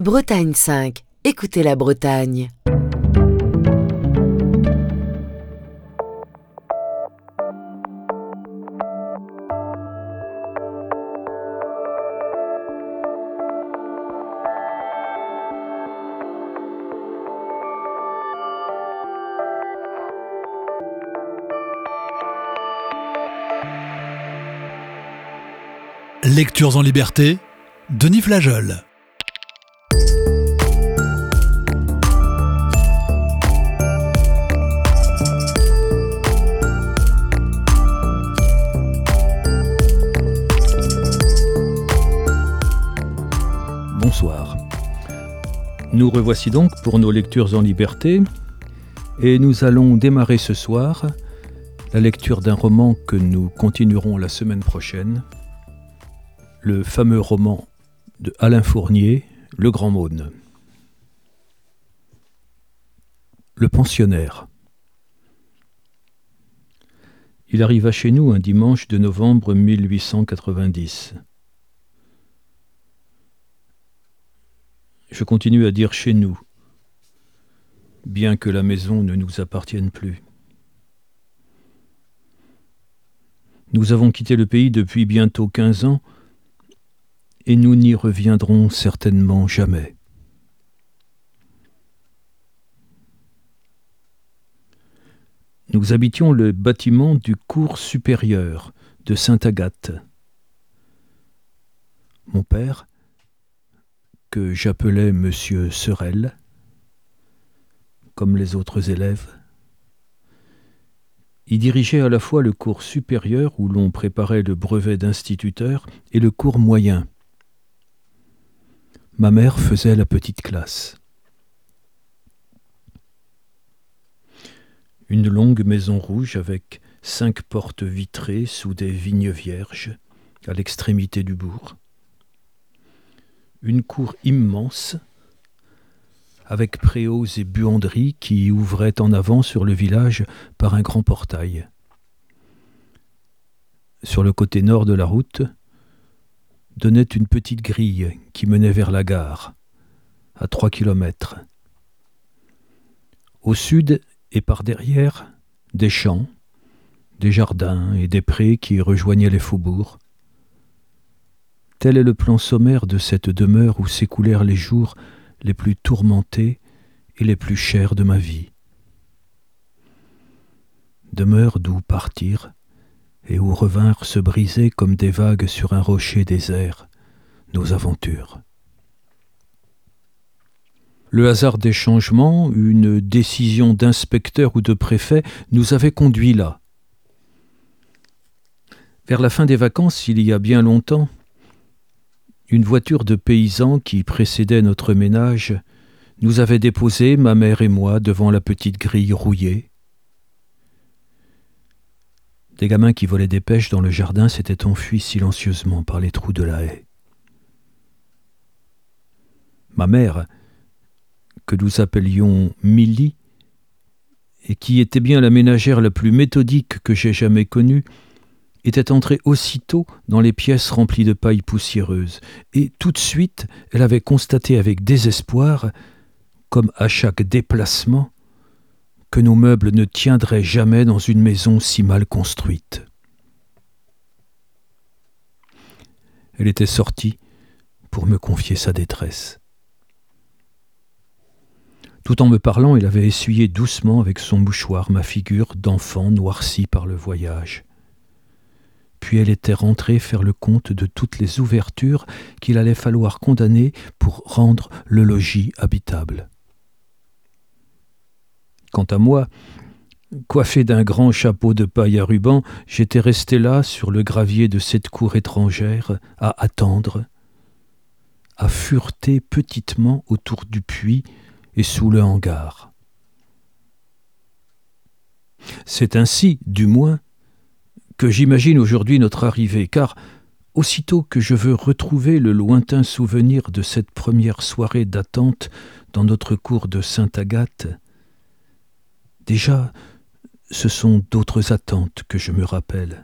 Bretagne 5, écoutez la Bretagne. Lectures en liberté, Denis Flageol. Bonsoir. Nous revoici donc pour nos lectures en liberté et nous allons démarrer ce soir la lecture d'un roman que nous continuerons la semaine prochaine, le fameux roman de Alain Fournier, Le Grand Maune. Le pensionnaire. Il arriva chez nous un dimanche de novembre 1890. Je continue à dire chez nous, bien que la maison ne nous appartienne plus. Nous avons quitté le pays depuis bientôt 15 ans, et nous n'y reviendrons certainement jamais. Nous habitions le bâtiment du cours supérieur de Sainte-Agathe. Mon père, que j'appelais Monsieur Sorel, comme les autres élèves, y dirigeait à la fois le cours supérieur où l'on préparait le brevet d'instituteur et le cours moyen. Ma mère faisait la petite classe. Une longue maison rouge avec 5 portes vitrées sous des vignes vierges à l'extrémité du bourg. Une cour immense avec préaux et buanderies qui ouvraient en avant sur le village par un grand portail. Sur le côté nord de la route, donnait une petite grille qui menait vers la gare, à 3 kilomètres. Au sud et par derrière, des champs, des jardins et des prés qui rejoignaient les faubourgs. Tel est le plan sommaire de cette demeure où s'écoulèrent les jours les plus tourmentés et les plus chers de ma vie. Demeure d'où partir, et où revinrent se briser comme des vagues sur un rocher désert nos aventures. Le hasard des changements, une décision d'inspecteur ou de préfet, nous avait conduits là. Vers la fin des vacances, il y a bien longtemps, une voiture de paysans qui précédait notre ménage nous avait déposés, ma mère et moi, devant la petite grille rouillée. Des gamins qui volaient des pêches dans le jardin s'étaient enfuis silencieusement par les trous de la haie. Ma mère, que nous appelions Milly, et qui était bien la ménagère la plus méthodique que j'aie jamais connue, était entrée aussitôt dans les pièces remplies de paille poussiéreuse, et tout de suite elle avait constaté avec désespoir, comme à chaque déplacement, que nos meubles ne tiendraient jamais dans une maison si mal construite. Elle était sortie pour me confier sa détresse. Tout en me parlant, elle avait essuyé doucement avec son mouchoir ma figure d'enfant noircie par le voyage. Puis elle était rentrée faire le compte de toutes les ouvertures qu'il allait falloir condamner pour rendre le logis habitable. Quant à moi, coiffé d'un grand chapeau de paille à ruban, j'étais resté là, sur le gravier de cette cour étrangère, à attendre, à fureter petitement autour du puits et sous le hangar. C'est ainsi, du moins, que j'imagine aujourd'hui notre arrivée, car aussitôt que je veux retrouver le lointain souvenir de cette première soirée d'attente dans notre cour de Sainte-Agathe, déjà, ce sont d'autres attentes que je me rappelle.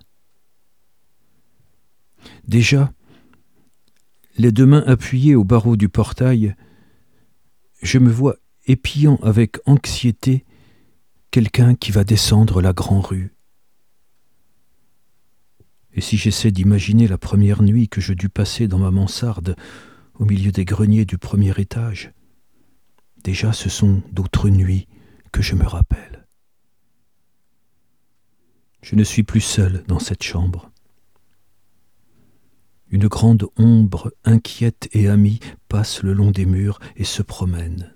Déjà, les deux mains appuyées au barreau du portail, je me vois épiant avec anxiété quelqu'un qui va descendre la grande-rue. Et si j'essaie d'imaginer la première nuit que je dus passer dans ma mansarde, au milieu des greniers du premier étage, déjà ce sont d'autres nuits que je me rappelle. Je ne suis plus seul dans cette chambre. Une grande ombre inquiète et amie passe le long des murs et se promène.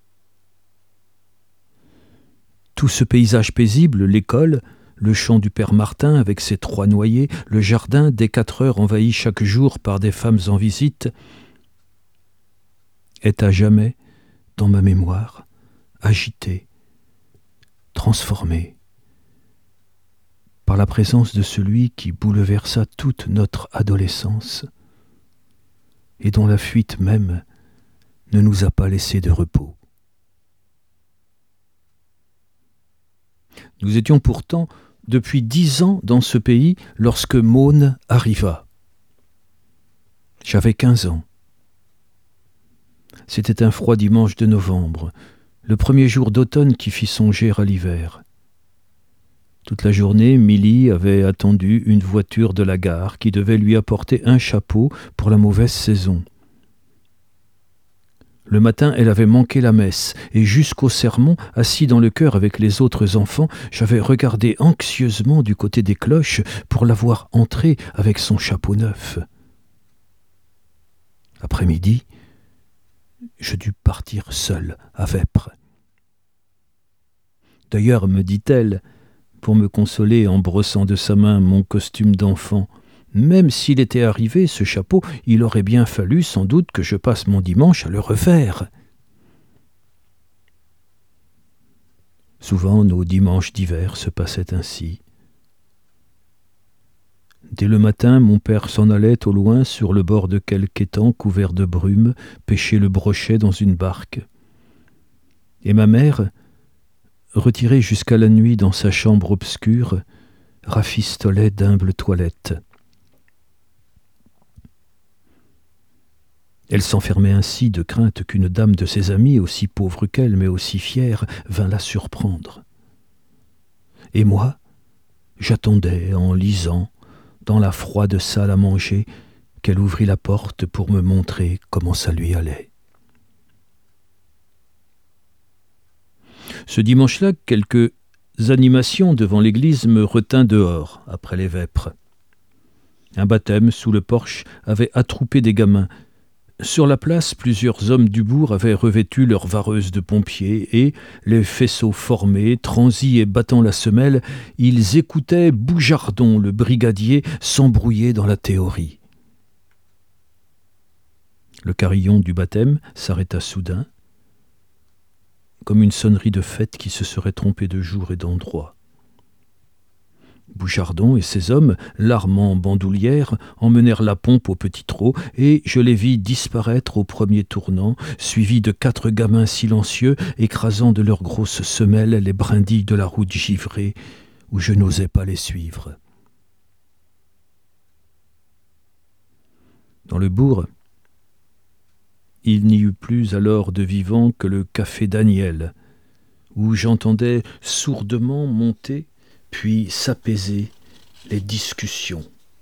Tout ce paysage paisible, l'école, le champ du père Martin avec ses 3 noyers, le jardin dès 4 heures envahi chaque jour par des femmes en visite, est à jamais dans ma mémoire, agité, transformé par la présence de celui qui bouleversa toute notre adolescence et dont la fuite même ne nous a pas laissé de repos. Nous étions pourtant depuis 10 ans dans ce pays lorsque Maude arriva. J'avais 15 ans. C'était un froid dimanche de novembre, le premier jour d'automne qui fit songer à l'hiver. Toute la journée, Milly avait attendu une voiture de la gare qui devait lui apporter un chapeau pour la mauvaise saison. Le matin, elle avait manqué la messe, et jusqu'au sermon, assis dans le chœur avec les autres enfants, j'avais regardé anxieusement du côté des cloches pour la voir entrer avec son chapeau neuf. L'après-midi, je dus partir seul à Vêpres. D'ailleurs, me dit-elle, pour me consoler en brossant de sa main mon costume d'enfant, même s'il était arrivé, ce chapeau, il aurait bien fallu sans doute que je passe mon dimanche à le refaire. Souvent, nos dimanches d'hiver se passaient ainsi. Dès le matin, mon père s'en allait au loin sur le bord de quelque étang couvert de brume, pêcher le brochet dans une barque. Et ma mère, retirée jusqu'à la nuit dans sa chambre obscure, rafistolait d'humbles toilettes. Elle s'enfermait ainsi de crainte qu'une dame de ses amies, aussi pauvre qu'elle, mais aussi fière, vînt la surprendre. Et moi, j'attendais en lisant, dans la froide salle à manger, qu'elle ouvrit la porte pour me montrer comment ça lui allait. Ce dimanche-là, quelques animations devant l'église me retint dehors, après les vêpres. Un baptême sous le porche avait attroupé des gamins. Sur la place, plusieurs hommes du bourg avaient revêtu leurs vareuses de pompiers et, les faisceaux formés, transis et battant la semelle, ils écoutaient Boujardon, le brigadier, s'embrouiller dans la théorie. Le carillon du baptême s'arrêta soudain, comme une sonnerie de fête qui se serait trompée de jour et d'endroit. Boujardon et ses hommes, l'arme en bandoulière, emmenèrent la pompe au petit trot, et je les vis disparaître au premier tournant, suivis de 4 gamins silencieux, écrasant de leurs grosses semelles les brindilles de la route givrée, où je n'osais pas les suivre. Dans le bourg, il n'y eut plus alors de vivant que le café Daniel, où j'entendais sourdement monter puis s'apaiser les discussions.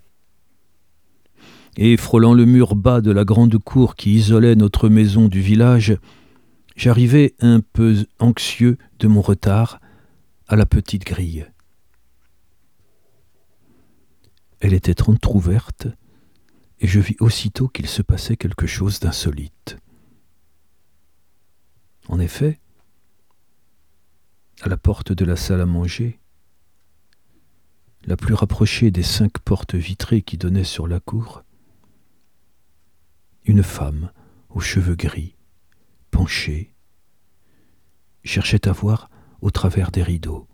Et frôlant le mur bas de la grande cour qui isolait notre maison du village, j'arrivai un peu anxieux de mon retard à la petite grille. Elle était entr'ouverte, et je vis aussitôt qu'il se passait quelque chose d'insolite. En effet, à la porte de la salle à manger, la plus rapprochée des 5 portes vitrées qui donnaient sur la cour, une femme aux cheveux gris, penchée, cherchait à voir au travers des rideaux.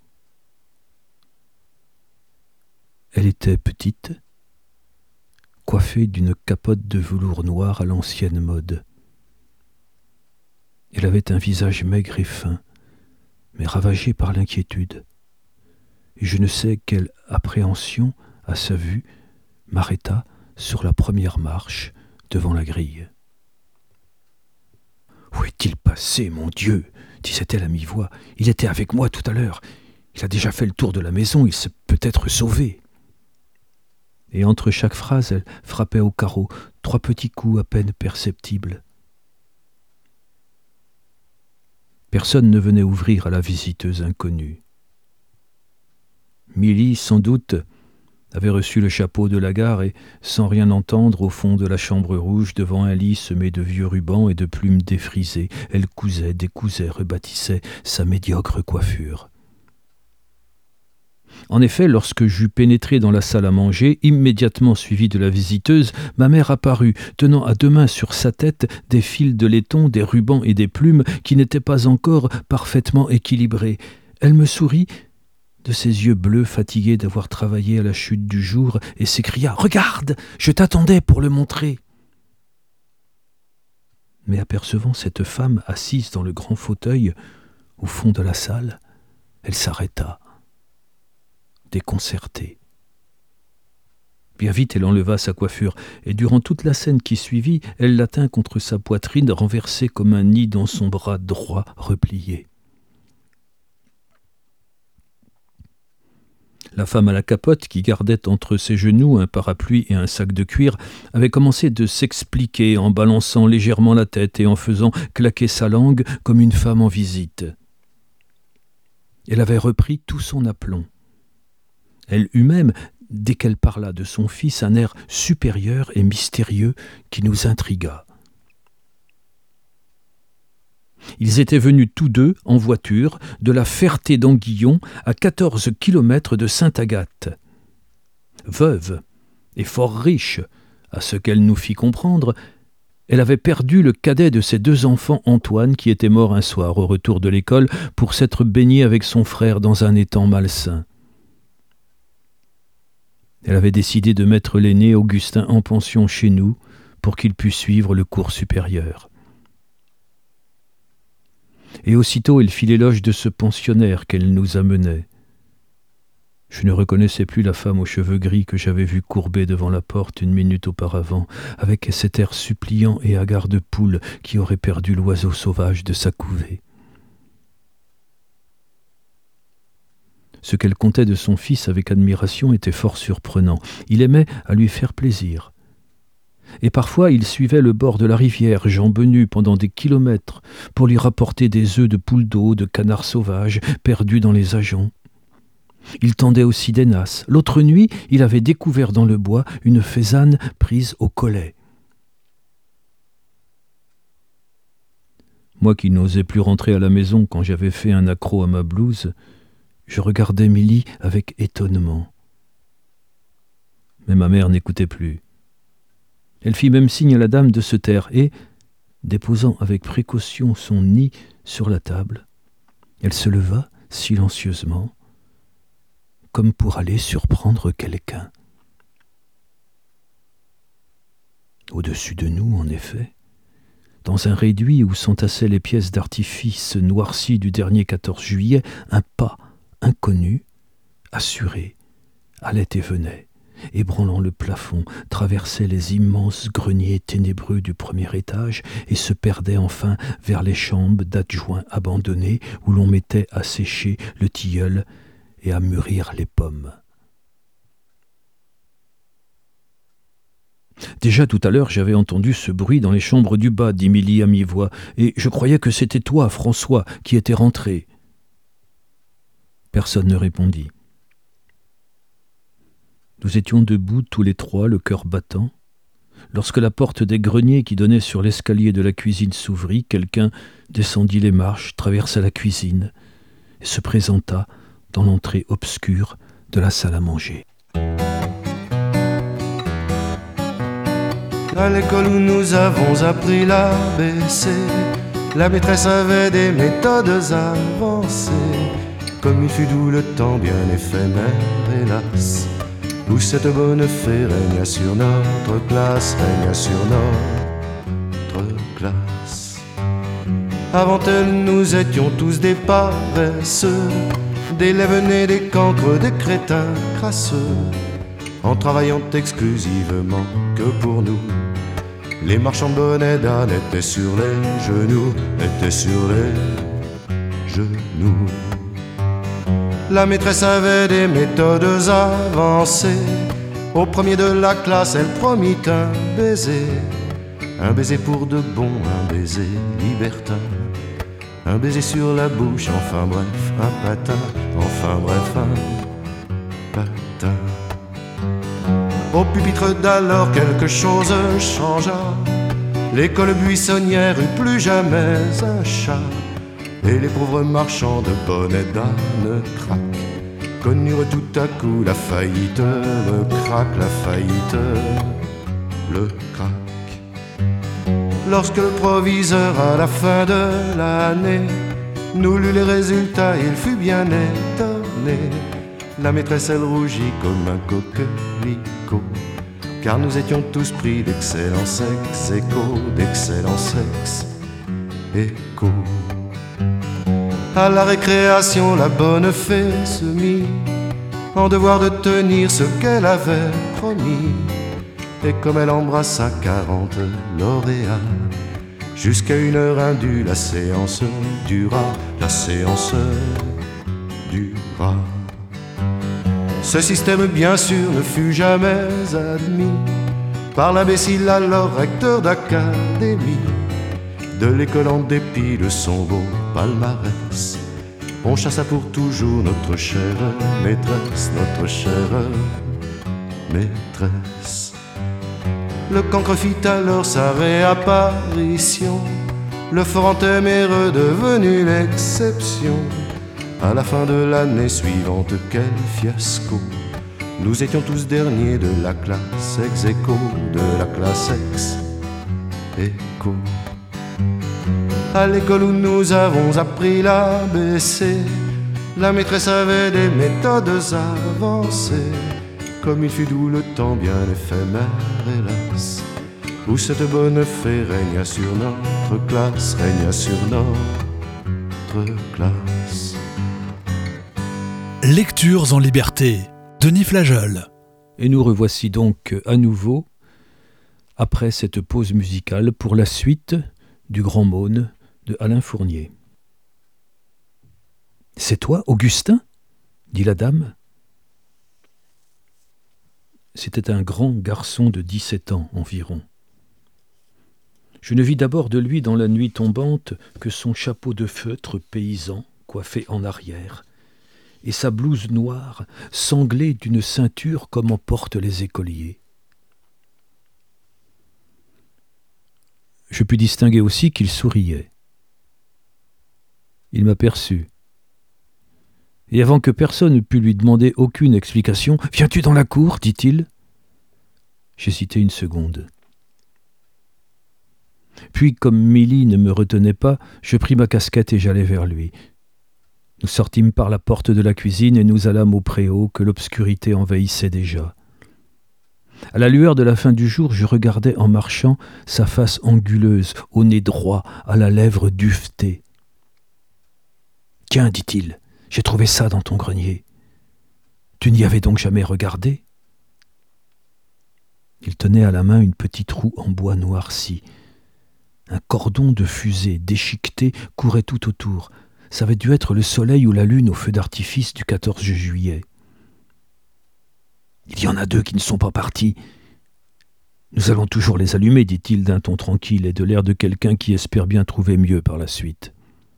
Elle était petite, coiffée d'une capote de velours noir à l'ancienne mode. Elle avait un visage maigre et fin, mais ravagé par l'inquiétude. Et je ne sais quelle appréhension, à sa vue, m'arrêta sur la première marche devant la grille. « Où est-il passé, mon Dieu !» disait-elle à mi-voix. « Il était avec moi tout à l'heure. Il a déjà fait le tour de la maison, il s'est peut-être sauvé. » Et entre chaque phrase, elle frappait au carreau 3 petits coups à peine perceptibles. Personne ne venait ouvrir à la visiteuse inconnue. Milly, sans doute, avait reçu le chapeau de la gare et, sans rien entendre, au fond de la chambre rouge, devant un lit semé de vieux rubans et de plumes défrisées, elle cousait, décousait, rebâtissait sa médiocre coiffure. En effet, lorsque j'eus pénétré dans la salle à manger, immédiatement suivi de la visiteuse, ma mère apparut, tenant à 2 mains sur sa tête des fils de laiton, des rubans et des plumes qui n'étaient pas encore parfaitement équilibrés. Elle me sourit de ses yeux bleus fatigués d'avoir travaillé à la chute du jour et s'écria « Regarde, je t'attendais pour le montrer !» Mais apercevant cette femme assise dans le grand fauteuil au fond de la salle, elle s'arrêta, déconcertée. Bien vite, elle enleva sa coiffure, et durant toute la scène qui suivit, elle la tint contre sa poitrine, renversée comme un nid dans son bras droit replié. La femme à la capote, qui gardait entre ses genoux un parapluie et un sac de cuir, avait commencé de s'expliquer en balançant légèrement la tête et en faisant claquer sa langue comme une femme en visite. Elle avait repris tout son aplomb. Elle eut même, dès qu'elle parla de son fils, un air supérieur et mystérieux qui nous intrigua. Ils étaient venus tous deux, en voiture, de la Ferté-d'Anguillon, à 14 kilomètres de Sainte-Agathe. Veuve et fort riche, à ce qu'elle nous fit comprendre, elle avait perdu le cadet de ses 2 enfants, Antoine, qui était mort un soir au retour de l'école pour s'être baigné avec son frère dans un étang malsain. Elle avait décidé de mettre l'aîné Augustin en pension chez nous pour qu'il puisse suivre le cours supérieur. Et aussitôt elle fit l'éloge de ce pensionnaire qu'elle nous amenait. Je ne reconnaissais plus la femme aux cheveux gris que j'avais vue courbée devant la porte 1 minute auparavant, avec cet air suppliant et hagard de poule qui aurait perdu l'oiseau sauvage de sa couvée. Ce qu'elle contait de son fils avec admiration était fort surprenant. Il aimait à lui faire plaisir. Et parfois il suivait le bord de la rivière, jambes nues pendant des kilomètres, pour lui rapporter des œufs de poules d'eau, de canards sauvages, perdus dans les ajoncs. Il tendait aussi des nasses. L'autre nuit, il avait découvert dans le bois une faisane prise au collet. Moi qui n'osais plus rentrer à la maison quand j'avais fait un accroc à ma blouse, je regardais Milly avec étonnement. Mais ma mère n'écoutait plus. Elle fit même signe à la dame de se taire et, déposant avec précaution son nid sur la table, elle se leva silencieusement, comme pour aller surprendre quelqu'un. Au-dessus de nous, en effet, dans un réduit où s'entassaient les pièces d'artifice noircies du dernier 14 juillet, un pas inconnu, assuré, allait et venait, ébranlant le plafond, traversait les immenses greniers ténébreux du premier étage et se perdait enfin vers les chambres d'adjoints abandonnées où l'on mettait à sécher le tilleul et à mûrir les pommes. Déjà tout à l'heure, j'avais entendu ce bruit dans les chambres du bas, dit Milly à mi-voix, et je croyais que c'était toi, François, qui étais rentré. Personne ne répondit. Nous étions debout tous les 3, le cœur battant. Lorsque la porte des greniers qui donnait sur l'escalier de la cuisine s'ouvrit, quelqu'un descendit les marches, traversa la cuisine et se présenta dans l'entrée obscure de la salle à manger. À l'école où nous avons appris l'ABC, la maîtresse avait des méthodes avancées. Comme il fut doux le temps bien éphémère, hélas, où cette bonne fée régna sur notre classe, régna sur notre classe. Avant elle, nous étions tous des paresseux, d'élèves nés des cancres, des crétins crasseux, en travaillant exclusivement que pour nous. Les marchands de bonnets d'âne étaient sur les genoux, était sur les genoux. La maîtresse avait des méthodes avancées. Au premier de la classe, elle promit un baiser pour de bon, un baiser libertin, un baiser sur la bouche, enfin bref, un patin, enfin bref, un patin. Au pupitre d'alors, quelque chose changea. L'école buissonnière eut plus jamais un chat. Et les pauvres marchands de bonnets d'âne craquent, connurent tout à coup la faillite, le crack, la faillite, le crack. Lorsque le proviseur à la fin de l'année nous lut les résultats, il fut bien étonné. La maîtresse elle rougit comme un coquelicot, car nous étions tous pris d'excellents sexe écho, d'excellents sexe écho. À la récréation, la bonne fée se mit en devoir de tenir ce qu'elle avait promis. Et comme elle embrassa 40 lauréats, jusqu'à 1 heure indue, la séance dura, la séance dura. Ce système, bien sûr, ne fut jamais admis par l'imbécile alors recteur d'académie de l'école en dépit de son beau palmarès. On chassa pour toujours notre chère maîtresse, notre chère maîtresse. Le cancre fit alors sa réapparition, le fort antéméreux devenu l'exception. À la fin de l'année suivante, quel fiasco! Nous étions tous derniers de la classe ex aequo, de la classe ex aequo. À l'école où nous avons appris l'ABC, la maîtresse avait des méthodes avancées. Comme il fut doux le temps bien éphémère, hélas, où cette bonne fée régna sur notre classe, régna sur notre classe. Lectures en liberté, Denis Flageol. Et nous revoici donc à nouveau, après cette pause musicale, pour la suite du Grand Maune de Alain Fournier. « C'est toi, Augustin ?» dit la dame. C'était un grand garçon de 17 ans environ. Je ne vis d'abord de lui dans la nuit tombante que son chapeau de feutre paysan coiffé en arrière, et sa blouse noire sanglée d'une ceinture comme en portent les écoliers. Je pus distinguer aussi qu'il souriait. Il m'aperçut. Et avant que personne ne pût lui demander aucune explication, « Viens-tu dans la cour ?» dit-il. J'hésitai une seconde. Puis, comme Milly ne me retenait pas, je pris ma casquette et j'allai vers lui. Nous sortîmes par la porte de la cuisine et nous allâmes au préau que l'obscurité envahissait déjà. À la lueur de la fin du jour, je regardais en marchant sa face anguleuse, au nez droit, à la lèvre duvetée. « Tiens, dit-il, j'ai trouvé ça dans ton grenier. Tu n'y avais donc jamais regardé ?» Il tenait à la main une petite roue en bois noirci. Un cordon de fusée déchiqueté courait tout autour. Ça avait dû être le soleil ou la lune au feu d'artifice du 14 juillet. « Il y en a 2 qui ne sont pas partis. Nous allons toujours les allumer, dit-il d'un ton tranquille et de l'air de quelqu'un qui espère bien trouver mieux par la suite. »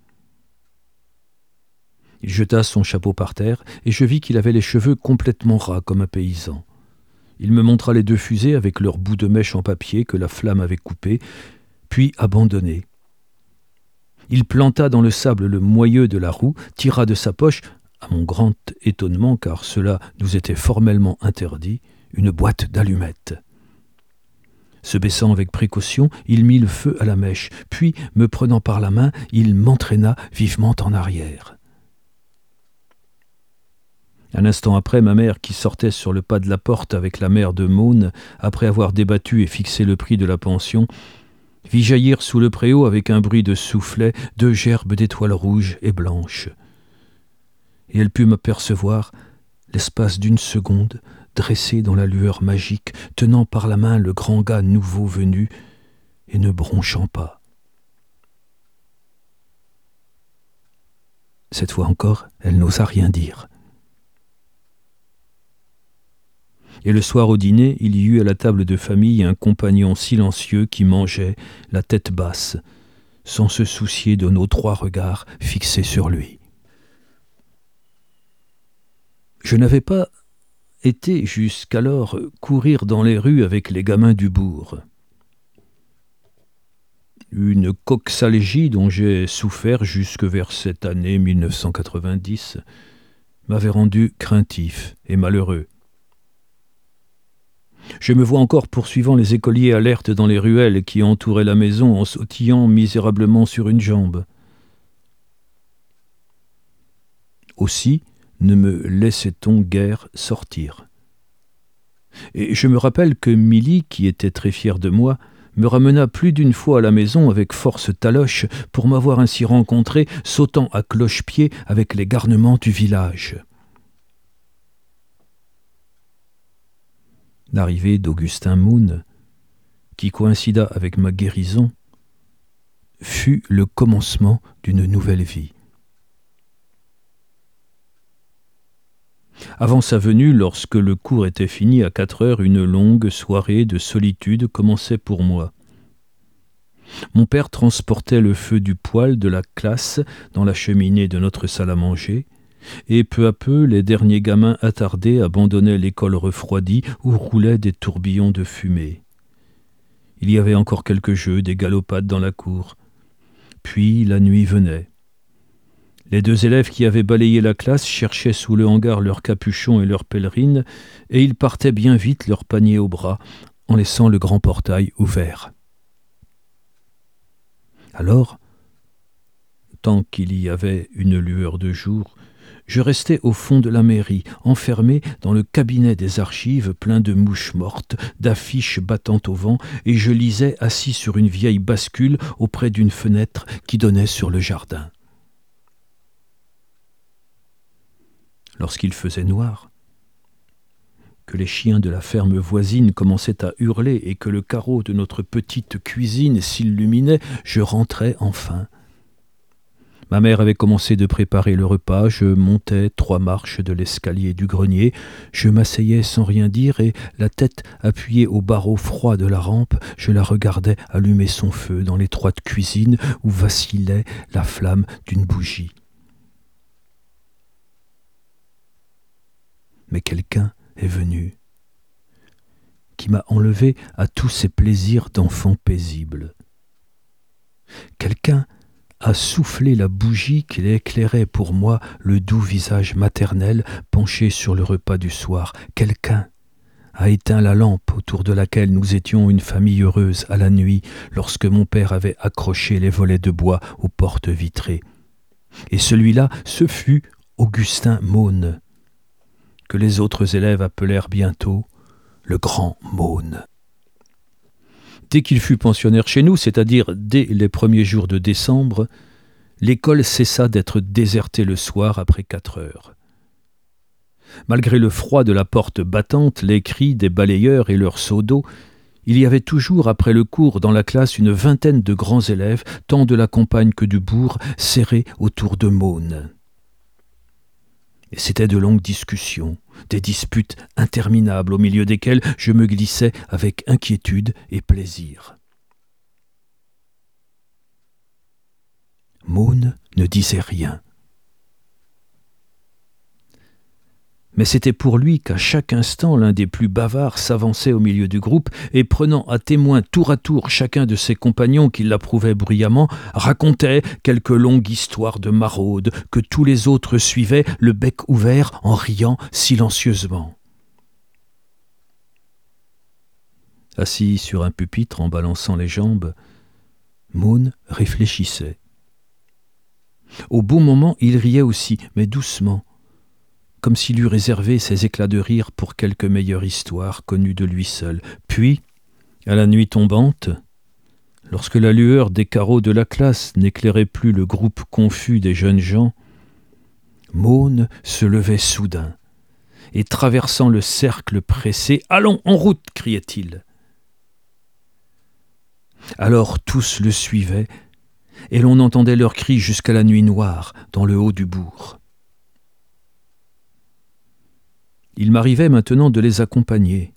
Il jeta son chapeau par terre et je vis qu'il avait les cheveux complètement ras comme un paysan. Il me montra les 2 fusées avec leurs bouts de mèche en papier que la flamme avait coupés, puis abandonnés. Il planta dans le sable le moyeu de la roue, tira de sa poche, à mon grand étonnement car cela nous était formellement interdit, une boîte d'allumettes. Se baissant avec précaution, il mit le feu à la mèche, puis, me prenant par la main, il m'entraîna vivement en arrière. Un instant après, ma mère, qui sortait sur le pas de la porte avec la mère de Maune, après avoir débattu et fixé le prix de la pension, vit jaillir sous le préau avec un bruit de soufflet 2 gerbes d'étoiles rouges et blanches. Et elle put m'apercevoir, l'espace d'une seconde, dressé dans la lueur magique, tenant par la main le grand gars nouveau venu et ne bronchant pas. Cette fois encore, elle n'osa rien dire. Et le soir au dîner, il y eut à la table de famille un compagnon silencieux qui mangeait, la tête basse, sans se soucier de nos 3 regards fixés sur lui. Je n'avais pas été jusqu'alors courir dans les rues avec les gamins du bourg. Une coxalgie dont j'ai souffert jusque vers cette année 1990 m'avait rendu craintif et malheureux. Je me vois encore poursuivant les écoliers alertes dans les ruelles qui entouraient la maison en sautillant misérablement sur une jambe. Aussi ne me laissait-on guère sortir. Et je me rappelle que Milly, qui était très fière de moi, me ramena plus d'une fois à la maison avec force taloche pour m'avoir ainsi rencontré sautant à cloche-pied avec les garnements du village. L'arrivée d'Augustin Mohn, qui coïncida avec ma guérison, fut le commencement d'une nouvelle vie. Avant sa venue, lorsque le cours était fini à 4 heures, une longue soirée de solitude commençait pour moi. Mon père transportait le feu du poêle de la classe dans la cheminée de notre salle à manger, et peu à peu les derniers gamins attardés abandonnaient l'école refroidie où roulaient des tourbillons de fumée. Il y avait encore quelques jeux, des galopades dans la cour. Puis la nuit venait. Les 2 élèves qui avaient balayé la classe cherchaient sous le hangar leurs capuchons et leurs pèlerines, et ils partaient bien vite leur panier au bras, en laissant le grand portail ouvert. Alors, tant qu'il y avait une lueur de jour, je restais au fond de la mairie, enfermé dans le cabinet des archives plein de mouches mortes, d'affiches battant au vent, et je lisais assis sur une vieille bascule auprès d'une fenêtre qui donnait sur le jardin. Lorsqu'il faisait noir, que les chiens de la ferme voisine commençaient à hurler et que le carreau de notre petite cuisine s'illuminait, je rentrais enfin. Ma mère avait commencé de préparer le repas, je montais 3 marches de l'escalier du grenier, je m'asseyais sans rien dire et, la tête appuyée au barreau froid de la rampe, je la regardais allumer son feu dans l'étroite cuisine où vacillait la flamme d'une bougie. Mais quelqu'un est venu, qui m'a enlevé à tous ces plaisirs d'enfant paisible. Quelqu'un a soufflé la bougie qui éclairait pour moi le doux visage maternel penché sur le repas du soir. Quelqu'un a éteint la lampe autour de laquelle nous étions une famille heureuse à la nuit lorsque mon père avait accroché les volets de bois aux portes vitrées. Et celui-là, ce fut Augustin Mohn, que les autres élèves appelèrent bientôt le grand Mohn. Dès qu'il fut pensionnaire chez nous, c'est-à-dire dès les premiers jours de décembre, l'école cessa d'être désertée le soir après 4 heures. Malgré le froid de la porte battante, les cris des balayeurs et leurs seaux d'eau, il y avait toujours après le cours dans la classe une vingtaine de grands élèves, tant de la campagne que du bourg, serrés autour de Mohn. Et c'étaient de longues discussions, des disputes interminables au milieu desquelles je me glissais avec inquiétude et plaisir. Mohn ne disait rien. Mais c'était pour lui qu'à chaque instant l'un des plus bavards s'avançait au milieu du groupe et prenant à témoin tour à tour chacun de ses compagnons qui l'approuvaient bruyamment, racontait quelque longue histoire de maraude que tous les autres suivaient, le bec ouvert, en riant silencieusement. Assis sur un pupitre en balançant les jambes, Mohn réfléchissait. Au bon moment, il riait aussi, mais doucement, comme s'il eût réservé ses éclats de rire pour quelque meilleure histoire connue de lui seul. Puis, à la nuit tombante, lorsque la lueur des carreaux de la classe n'éclairait plus le groupe confus des jeunes gens, Mohn se levait soudain, et traversant le cercle pressé, « Allons, en route !» criait-il. Alors tous le suivaient, et l'on entendait leurs cris jusqu'à la nuit noire dans le haut du bourg. Il m'arrivait maintenant de les accompagner.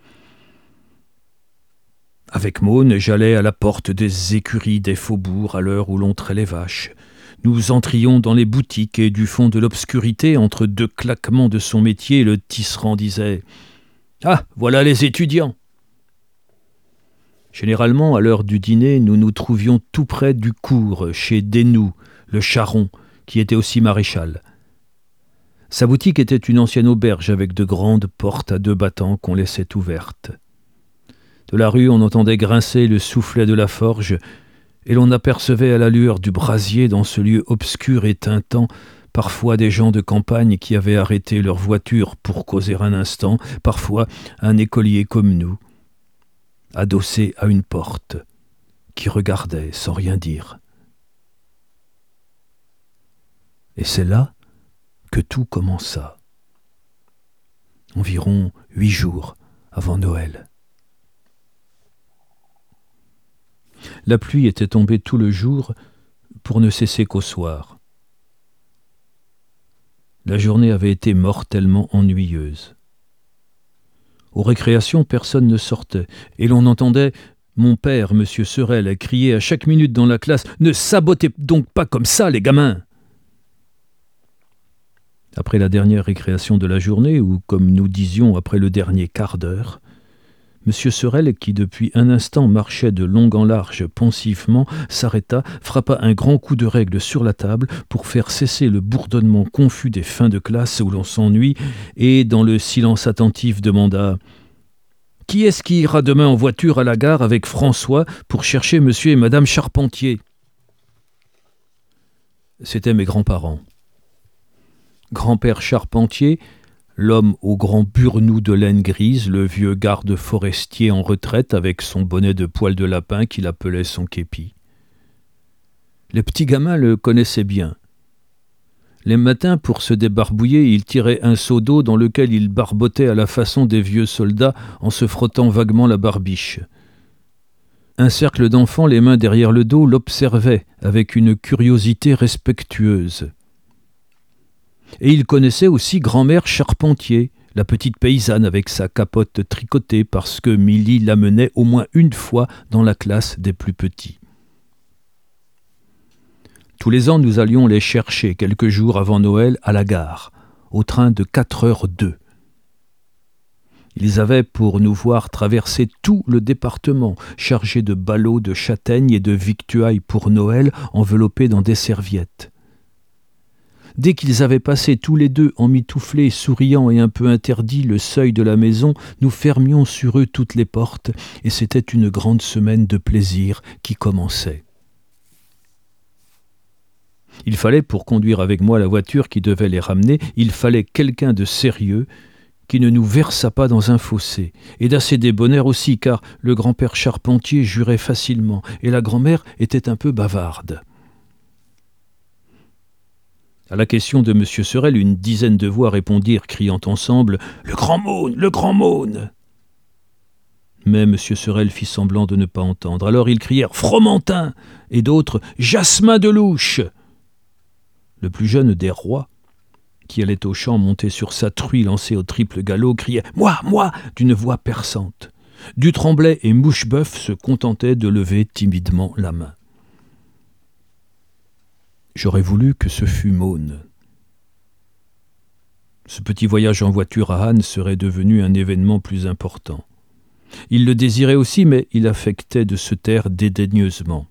Avec Maude, j'allais à la porte des écuries des faubourgs à l'heure où l'on trait les vaches. Nous entrions dans les boutiques et du fond de l'obscurité, entre deux claquements de son métier, le tisserand disait « Ah, voilà les étudiants !» Généralement, à l'heure du dîner, nous nous trouvions tout près du cours, chez Desnoux, le charron, qui était aussi maréchal. Sa boutique était une ancienne auberge avec de grandes portes à 2 battants qu'on laissait ouvertes. De la rue, on entendait grincer le soufflet de la forge, et l'on apercevait à la lueur du brasier, dans ce lieu obscur et tintant, parfois des gens de campagne qui avaient arrêté leur voiture pour causer un instant, parfois un écolier comme nous, adossé à une porte, qui regardait sans rien dire. Et c'est là que tout commença, environ 8 jours avant Noël. La pluie était tombée tout le jour pour ne cesser qu'au soir. La journée avait été mortellement ennuyeuse. Aux récréations, personne ne sortait, et l'on entendait mon père, M. Sorel, crier à chaque minute dans la classe « Ne sabotez donc pas comme ça, les gamins !» Après la dernière récréation de la journée, ou comme nous disions après le dernier quart d'heure, M. Sorel, qui depuis un instant marchait de long en large pensivement, s'arrêta, frappa un grand coup de règle sur la table pour faire cesser le bourdonnement confus des fins de classe où l'on s'ennuie, et dans le silence attentif demanda « Qui est-ce qui ira demain en voiture à la gare avec François pour chercher M. et Mme Charpentier ?» C'étaient mes grands-parents. Grand-père Charpentier, l'homme au grand burnous de laine grise, le vieux garde forestier en retraite avec son bonnet de poil de lapin qu'il appelait son képi. Les petits gamins le connaissaient bien. Les matins, pour se débarbouiller, il tirait un seau d'eau dans lequel il barbotait à la façon des vieux soldats en se frottant vaguement la barbiche. Un cercle d'enfants, les mains derrière le dos, l'observait avec une curiosité respectueuse. Et il connaissait aussi grand-mère Charpentier, la petite paysanne avec sa capote tricotée parce que Milly l'amenait au moins une fois dans la classe des plus petits. Tous les ans, nous allions les chercher quelques jours avant Noël à la gare, au train de 4h02. Ils avaient pour nous voir traverser tout le département, chargés de ballots de châtaignes et de victuailles pour Noël enveloppés dans des serviettes. Dès qu'ils avaient passé tous les deux, emmitouflés, souriants et un peu interdits, le seuil de la maison, nous fermions sur eux toutes les portes, et c'était une grande semaine de plaisir qui commençait. Il fallait, pour conduire avec moi la voiture qui devait les ramener, il fallait quelqu'un de sérieux qui ne nous versât pas dans un fossé, et d'assez débonnaire aussi, car le grand-père Charpentier jurait facilement, et la grand-mère était un peu bavarde. À la question de M. Sorel, une dizaine de voix répondirent, criant ensemble « Le grand Maude, le grand Maude !» Mais M. Sorel fit semblant de ne pas entendre. Alors ils crièrent « Fromentin !» et d'autres « Jasmin de Louche !» Le plus jeune des rois, qui allait au champ monté sur sa truie lancée au triple galop, criait « Moi, moi !» d'une voix perçante. Du Tremblay et Moucheboeuf se contentaient de lever timidement la main. J'aurais voulu que ce fût Maude. Ce petit voyage en voiture à Hann serait devenu un événement plus important. Il le désirait aussi, mais il affectait de se taire dédaigneusement.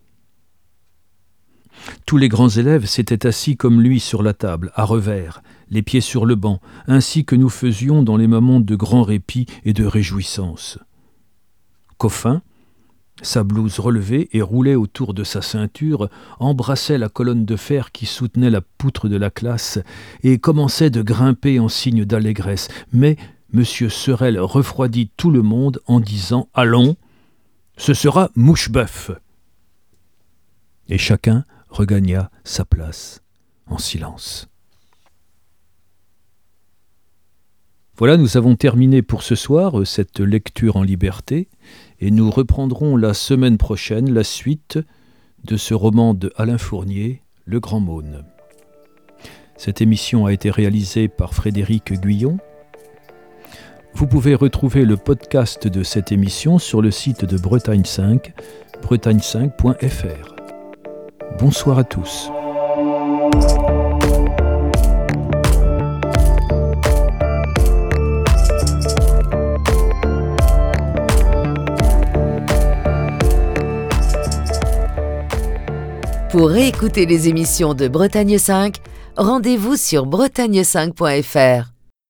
Tous les grands élèves s'étaient assis comme lui sur la table, à revers, les pieds sur le banc, ainsi que nous faisions dans les moments de grand répit et de réjouissance. Coffin, sa blouse relevée et roulée autour de sa ceinture, embrassait la colonne de fer qui soutenait la poutre de la classe et commençait de grimper en signe d'allégresse. Mais M. Sorel refroidit tout le monde en disant « Allons, ce sera Moucheboeuf !» Et chacun regagna sa place en silence. Voilà, nous avons terminé pour ce soir cette lecture en liberté et nous reprendrons la semaine prochaine la suite de ce roman de Alain Fournier, Le Grand Maune. Cette émission a été réalisée par Frédéric Guyon. Vous pouvez retrouver le podcast de cette émission sur le site de Bretagne 5, bretagne5.fr. Bonsoir à tous. Pour réécouter les émissions de Bretagne 5, rendez-vous sur bretagne5.fr.